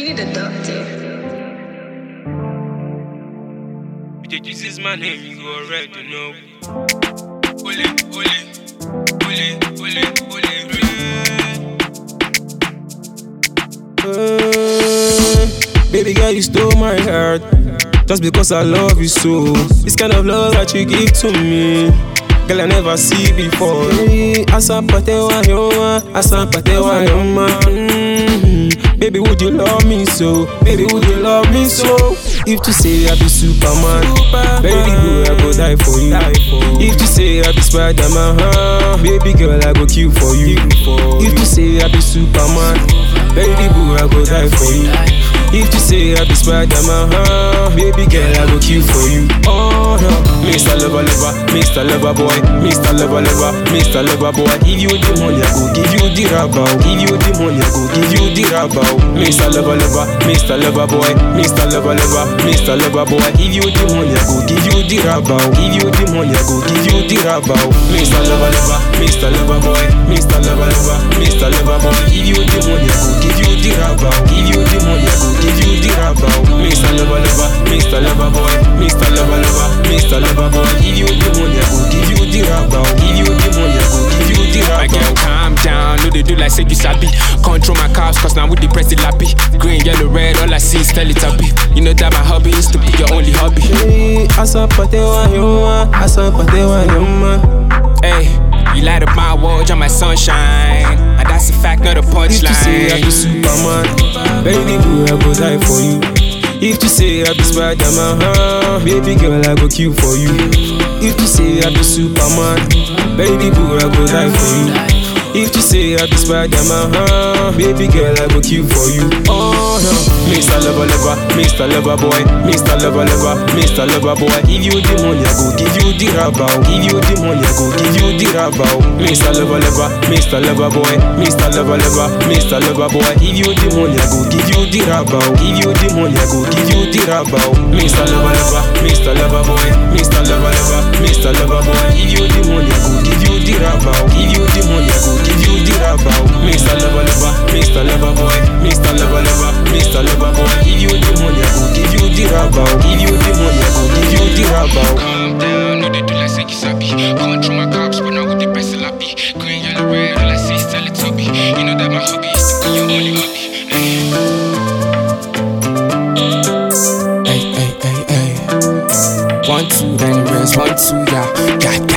need a doctor. This is my name, you already know. Ole, ole, ole, ole, ole, baby girl, you stole my heart just because I love you so. This kind of love that you give to me, girl, I never see before. Asampatewa yoma, asampatewa yoma. Baby, would you love me so? Baby, would you love me so? If you say I be Superman, baby girl, I go die for you. If you say I be Spider-Man, baby girl, I go kill for you. If you say I be Superman, baby girl, I go die for you. If you say I be Spider-Man, baby girl, I go kill for you. Oh no, Mr. Lover Lover, Mr. Lover Boy, Mr. Lover Lover, Mr. Lover Boy. Give you the money, I go give you the rabao. Give you the money, I go give you the rabao. Mr. Lover Lover, Mr. Lover Boy, Mr. Lover Lover, Mr. Lover Boy. Give you the money, I go give you the rabao. Give you the money, I go give you the rabao. Mr. Lover Lover, Mr. Lover Boy, Mr. Lover Lover, Mr. Lover Boy. Give you the money, I go give you the rabao. Give you the money, I go give you the rabao. Mr. Lover Lover, Mr. Lover Boy, Mr. Lover Lover, Mr. Lover Boy. Give you the money, I go give you the rabao. Give you the money, I go give you the rabao. My girl, calm down, no they do like say you sabi. Control my cars, cause now with the press the lappy. Green, yellow, red, all I see is Teletubby. You know that my hobby is to be your only hobby. Asampatewa yoma, asampatewa yoma. Hey, you light up my world, you're my sunshine. And that's a fact, not a punchline. If you say I be Superman, baby girl, I go die for you. If you say I be Spider-Man, baby girl, I go kill for you. If you say I be Superman, baby girl, I go die for you. If you say I be Spider-Man, baby girl, I go kill for you. Oh no, Mr. Lover Lover, Mr. Lover Boy, Mr. Lover Lover, Mr. Lover Boy. Give you the money, I go give you the rabao. Give you the money, I go give you the rabao. Mr. Lover Lover, Mr. Lover Boy, Mr. Lover Lover, Mr. Lover Boy. Give you the money, I go give you the rabao. Give you the money, I go give you the rabao. Mr. Lover Lover, Mr. Lover Boy, Mr. Lover Lover, Mr. Lover Boy. Give you the money, I go give you the rabao. Give you the money, I go give you the rabao. Mr. Lover Lover, Mr. Lover Boy, Mr. Lover Lover, Mr. Lover Boy. Give you the money, I go give you the rabao. Give you the money, I go give you the rabao. Calm down, no they do like say you sabi. Control my cops, but now with the press the lappy. Green, yellow, red, all I see is Teletubby. You know that my hobby is to be your only hobby. Hey, hey, hey, hey. 1, 2, then rest. 1, 2, yeah.